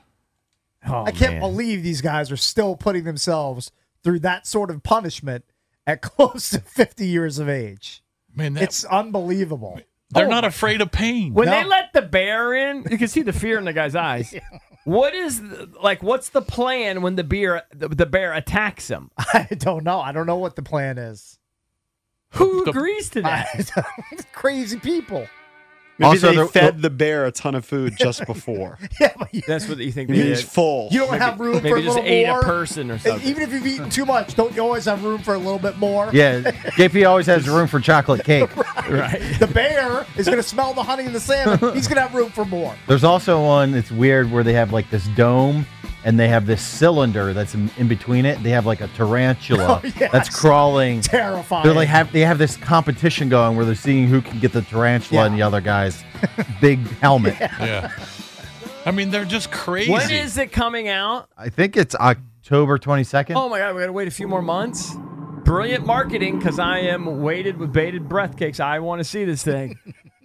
Oh, I can't man. believe these guys are still putting themselves through that sort of punishment at close to fifty years of age. Man, that, It's unbelievable. they're Oh not my- afraid of pain. When No. they let the bear in, you can see the fear in the guy's eyes. What is the, like? What's the plan when the bear the, the bear attacks him? I don't know. I don't know what the plan is. Who The- agrees to that? Crazy people. Maybe Also, they the- fed the bear a ton of food just before. Yeah, but you, That's what you think they He's did. full. you don't have room for Maybe a just little ate more. a person or And something. even if you've eaten too much, don't you always have room for a little bit more? Yeah, J P always has room for chocolate cake. Right. The bear is going to smell the honey and the salmon. He's going to have room for more. There's also one that's weird where they have like this dome and they have this cylinder that's in, in between it. They have like a tarantula Oh, yes. that's crawling. Terrifying. They're like have they have this competition going where they're seeing who can get the tarantula Yeah. in the other guy's big helmet. Yeah. I mean, they're just crazy. When is it coming out? I think it's October twenty-second. Oh my god, we gotta wait a few more months. brilliant marketing because I am weighted with bated breath cakes. I want to see this thing.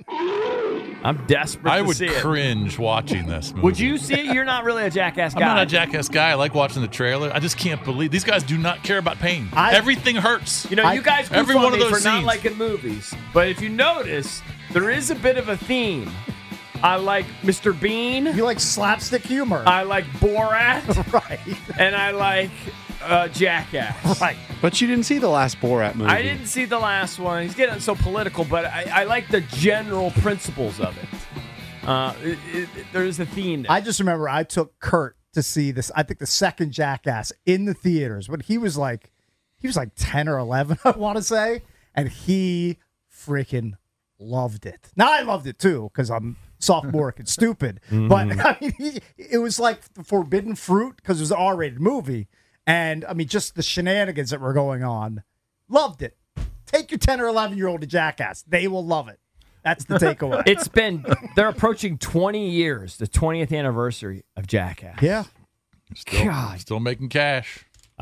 I'm desperate I to would see it. cringe watching this movie. Would you see it? You're not really a Jackass guy. I'm not a Jackass guy. I like watching the trailer. I just can't believe these guys do not care about pain. I- Everything hurts. You know, you guys goof every on one of me those for not scenes. liking movies, but if you notice, there is a bit of a theme. I like Mister Bean. You like slapstick humor. I like Borat. Right. And I like uh, Jackass. Right. But you didn't see the last Borat movie. I didn't see the last one. He's getting so political, but I, I like the general principles of it. Uh, it, it, there's a theme there. I just remember I took Kurt to see this. I think the second Jackass in the theaters, but he was like, he was like ten or eleven, I want to say, and he freaking loved it. Now I loved it too because I'm sophomoric and stupid. Mm-hmm. But I mean, he, it was like forbidden fruit because it was an R-rated movie, and I mean, just the shenanigans that were going on. Loved it. Take your ten or eleven year old to Jackass; they will love it. That's the takeaway. It's been, they're approaching twenty years, the twentieth anniversary of Jackass. Yeah. Still, God. still making cash.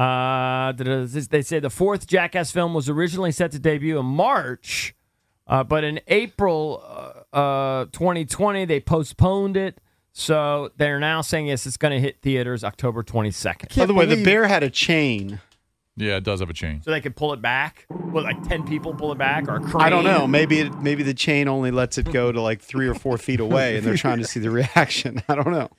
Uh, they say the fourth Jackass film was originally set to debut in March, uh, but in April uh, uh, twenty twenty, they postponed it. So they're now saying, yes, it's going to hit theaters October twenty-second. By the way, the bear had a chain. Yeah, it does have a chain. So they could pull it back? What, like ten people pull it back? Or a crane? I don't know. Maybe it, maybe the chain only lets it go to like three or four feet away, and they're trying to see the reaction. I don't know.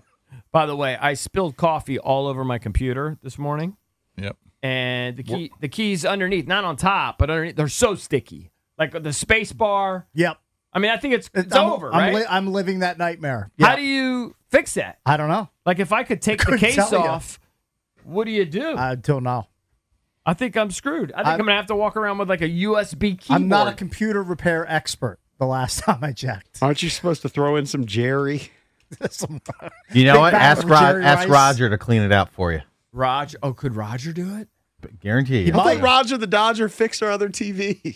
By the way, I spilled coffee all over my computer this morning. Yep. And the key, the keys underneath, not on top, but underneath, they're so sticky. Like the space bar. Yep. I mean, I think it's, it's I'm, over, I'm right? li- I'm living that nightmare. How Yeah. do you fix that? I don't know. Like, if I could take the Couldn't case tell you. off, what do you do? I don't know. I think I'm screwed. I think I- I'm, going to have to walk around with like a U S B keyboard. I'm not a computer repair expert. The last time I checked, Aren't you supposed to throw in some Jerry? Some- You know Big what? bag Ask of Rod, Jerry ask Rice. Roger to clean it out for you. Roger. Oh, could Roger do it? But guarantee I you. thought Roger the Dodger fixed our other T V.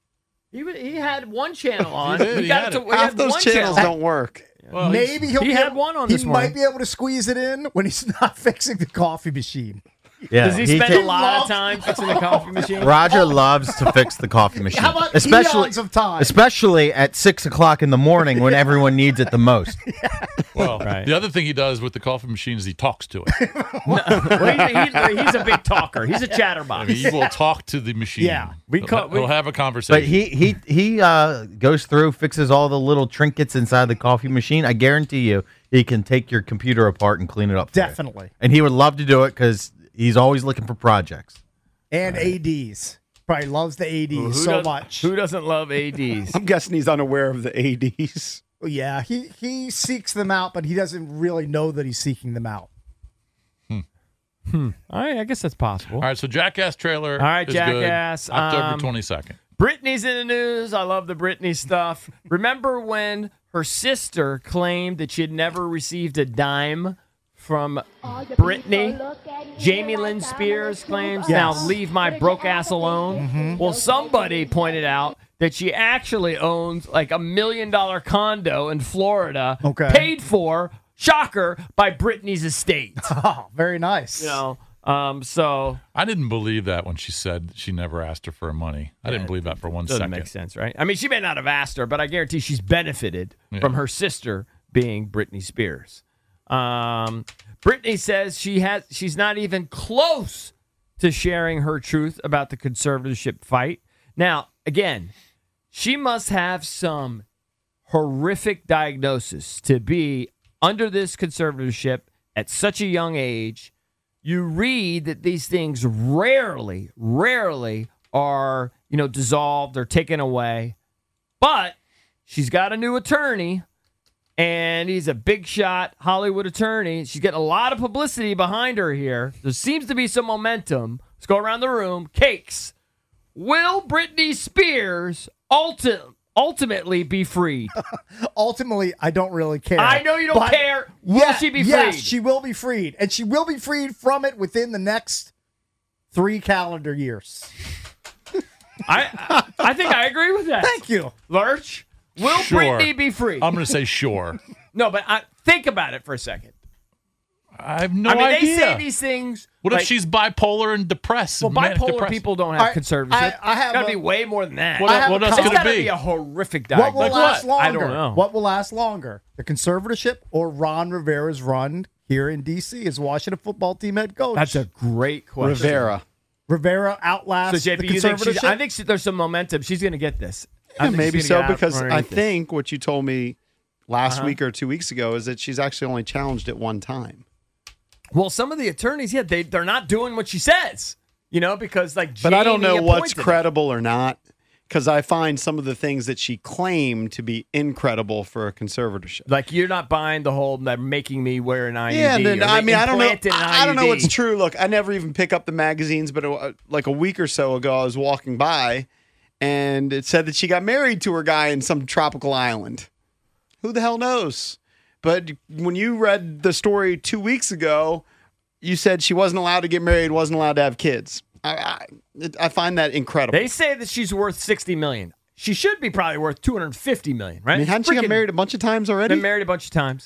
He, wa- he had one channel on. He did. We He got had it to, it. we Half had those one channels channel. don't work. Well, Maybe he'll he be had able- one on He this morning. might be able to squeeze it in when he's not fixing the coffee machine. Yeah, Does he spend ta- a lot of time fixing the coffee machine? Roger loves to fix the coffee machine, How about especially eons of time? especially at six o'clock in the morning when everyone needs it the most. Well, Right. the other thing he does with the coffee machine is he talks to it. Well, he's, a, he's, he's a big talker. He's a I chatterbox. mean, he will talk to the machine. Yeah. We he'll, call- he'll we- have a conversation. But he he he uh, goes through, fixes all the little trinkets inside the coffee machine. I guarantee you, he can take your computer apart and clean it up. For you. Definitely. And he would love to do it because he's always looking for projects. And A Ds. Probably loves the A Ds Who so does- much. Who doesn't love A Ds? I'm guessing he's unaware of the A Ds. Yeah, he, he seeks them out, but he doesn't really know that he's seeking them out. All right, I guess that's possible. All right, so Jackass trailer. All right, is Jackass, Good. October um, twenty-second. Britney's in the news. I love the Britney stuff. Remember when her sister claimed that she had never received a dime from Britney? Jamie Lynn Spears claims, Yes. now leave my broke ass alone. Well, somebody pointed out that she actually owns like a million dollar condo in Florida, Okay. paid for, shocker, by Britney's estate. Oh, very nice. You know, um, so I didn't believe that when she said she never asked her for money. I didn't believe that for one doesn't second. make sense, right? I mean, she may not have asked her, but I guarantee she's benefited Yeah. from her sister being Britney Spears. Um, Britney says she has she's not even close to sharing her truth about the conservatorship fight. Now, again, she must have some horrific diagnosis to be under this conservatorship at such a young age. You read that these things rarely, rarely are, you know, dissolved or taken away. But she's got a new attorney, and he's a big shot Hollywood attorney. She's getting a lot of publicity behind her here. There seems to be some momentum. Let's go around the room. Cakes. Will Britney Spears ulti- ultimately be freed? Ultimately, I don't really care. I know you don't But care. Will yeah, she be Yes, freed? she will be freed. And she will be freed from it within the next three calendar years. I, I I think I agree with that. Thank you. Lurch, will Sure. Britney be freed? I'm going to say sure. no, but I, think about it for a second. I have no I mean, idea. they say these things. What like, if she's bipolar and depressed? Well, manic bipolar depressed? people don't have I- conservatorship. I- I have It's gotta a- be way more than that. What, I have what a else couple- could It's it gotta be? be a horrific What diagnosis. will Like last what? longer? I don't know. What will last longer? The conservatorship or Ron Rivera's run here in D C as Washington football team head coach? That's a great question. Rivera. Rivera outlasts So, J P, the you think she's, conservatorship? I think she, there's some momentum. She's going to get this. I Yeah, think maybe she's so gonna get out because from I underneath this. think what you told me last Uh-huh. week or two weeks ago is that she's actually only challenged it one time. Well, some of the attorneys, yeah, they they're not doing what she says. You know, because like, But I don't Jamie know what's appointed her. credible or not because I find some of the things that she claimed to be incredible for a conservatorship. Like, you're not buying the whole they're making me wear an I U D. Yeah, and then, or I they mean, I don't know. implanted an I, I don't know I U D. what's true. Look, I never even pick up the magazines, but uh, like a week or so ago, I was walking by, and it said that she got married to her guy in some tropical island. Who the hell knows? But when you read the story two weeks ago, you said she wasn't allowed to get married, wasn't allowed to have kids. I, I, I find that incredible. They say that she's worth sixty million dollars. She should be probably worth two hundred fifty million dollars, right? I mean, hadn't she got Freaking- married a bunch of times already? Been married a bunch of times.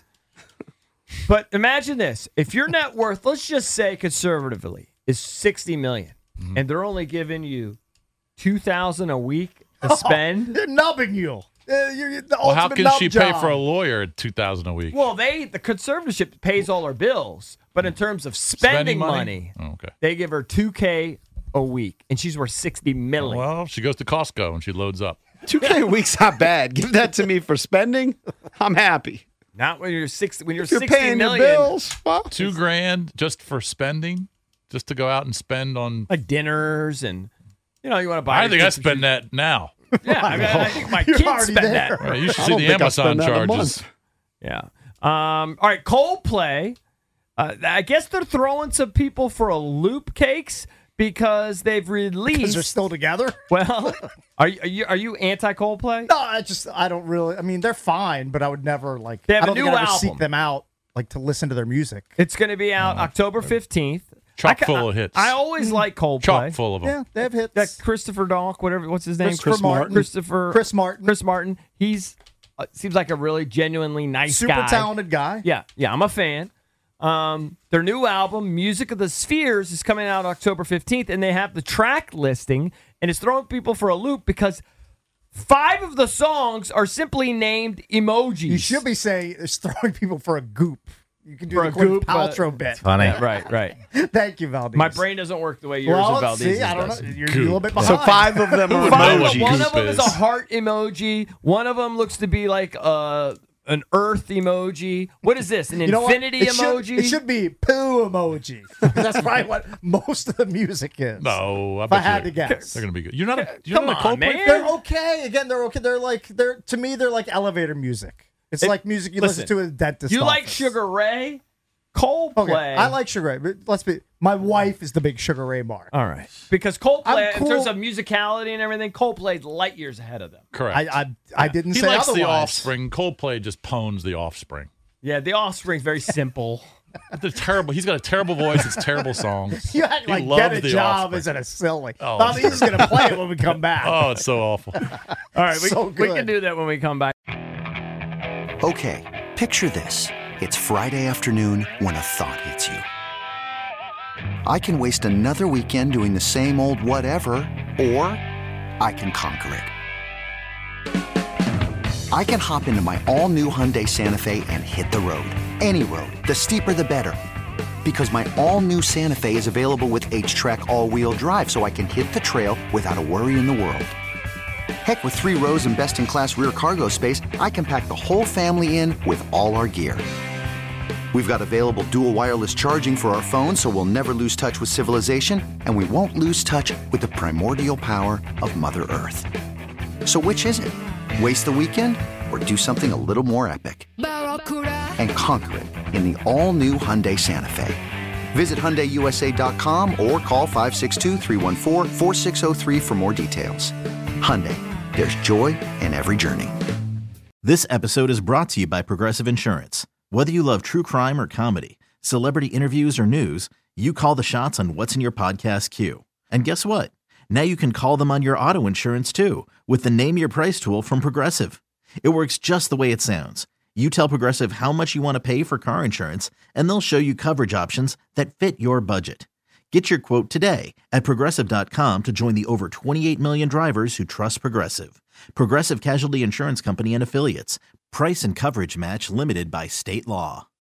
But imagine this: if your net worth, let's just say conservatively, is sixty million dollars, Mm-hmm. and they're only giving you two thousand a week to spend. They're nubbing you. Uh, you're the Well, how ultimate can nub she pay job. for a lawyer at two thousand a week? Well, they the conservatorship pays all her bills, but in terms of spending, Spending money? money, Oh, okay. they give her two k a week, and she's worth sixty million. Well, she goes to Costco and she loads up. two K a week's not bad. Give that to me for spending. I'm happy. Not when you're six. When you're, If you're sixty paying your million. bills. Well, Two grand just for spending, just to go out and spend on. Like dinners, and you know, you want to buy. I think I kids some spend that now. Yeah, I, mean, I think my You're kids already spend there. that. Right, you should I see don't the think I Amazon spend that in a charges. month. Yeah. Um, all right, Coldplay. Uh, I guess they're throwing some people for a loop, Cakes, because they've released. Because they're still together? Well, are you are you, are you anti Coldplay? No, I just I don't really. I mean, they're fine, but I would never like. They have I a don't think new I'd ever album. seek them out like to listen to their music. It's going to be out October fifteenth. Chock I ca- full of hits. I always like Coldplay. Chock full of them. Yeah, they have hits. That Christopher Donk, whatever, what's his name? Christopher Chris Martin. Christopher. Chris Martin. Chris Martin. He's uh, seems like a really genuinely nice Super guy. talented guy. Yeah, yeah, I'm a fan. Um, their new album, Music of the Spheres, is coming out October fifteenth, and they have the track listing, and it's throwing people for a loop because five of the songs are simply named emojis. You should be saying it's throwing people for a goop. You can do For the a Gwyneth goop, but- Paltrow bit. Funny. Yeah, right, right. Thank you, Valdez. My brain doesn't work the way yours well, and Valdez's see, I don't does. know. You're, you're a little bit behind. So five of them are Five, what emojis. one goop of them is. is. a heart emoji. One of them looks to be like uh, an earth emoji. What is this? An You know what? infinity It should- emoji? It should be poo emoji. That's probably what most of the music is. No, I If bet I had you to they're- guess. They're going to be good. You're not a, you're Come not a on, Coldplay man. fan? They're okay. Again, they're okay. They're like they're to me. They're like elevator music. It's It- like music you listen, listen, to at a dentist. You like office. Sugar Ray? Coldplay. Okay, I like Sugar Ray. But let's be. My wife is the big Sugar Ray mark. All right. Because Coldplay, I'm in cool. terms of musicality and everything, Coldplay's light years ahead of them. Correct. I I, I didn't he say likes otherwise. the Offspring. Coldplay just pones the Offspring. Yeah, the Offspring's very simple. They're terrible. He's got a terrible voice. It's terrible songs. You act He like loves Get a the Job Offspring. isn't a silly. Oh. Oh. He's going to play it when we come back. Oh, it's so awful. All right, we, So we good. can do that when we come back. Okay, picture this. It's Friday afternoon when a thought hits you. I can waste another weekend doing the same old whatever, or I can conquer it. I can hop into my all-new Hyundai Santa Fe and hit the road. Any road. The steeper, the better. Because my all-new Santa Fe is available with H-Track all-wheel drive, so I can hit the trail without a worry in the world. Heck, with three rows and best-in-class rear cargo space, I can pack the whole family in with all our gear. We've got available dual wireless charging for our phones, so we'll never lose touch with civilization, and we won't lose touch with the primordial power of Mother Earth. So which is it? Waste the weekend or do something a little more epic? And conquer it in the all-new Hyundai Santa Fe. Visit Hyundai U S A dot com or call five six two, three one four, four six zero three for more details. Hyundai, there's joy in every journey. This episode is brought to you by Progressive Insurance. Whether you love true crime or comedy, celebrity interviews or news, you call the shots on what's in your podcast queue. And guess what? Now you can call them on your auto insurance too with the Name Your Price tool from Progressive. It works just the way it sounds. You tell Progressive how much you want to pay for car insurance, and they'll show you coverage options that fit your budget. Get your quote today at Progressive dot com to join the over twenty-eight million drivers who trust Progressive. Progressive Casualty Insurance Company and Affiliates. Price and coverage match limited by state law.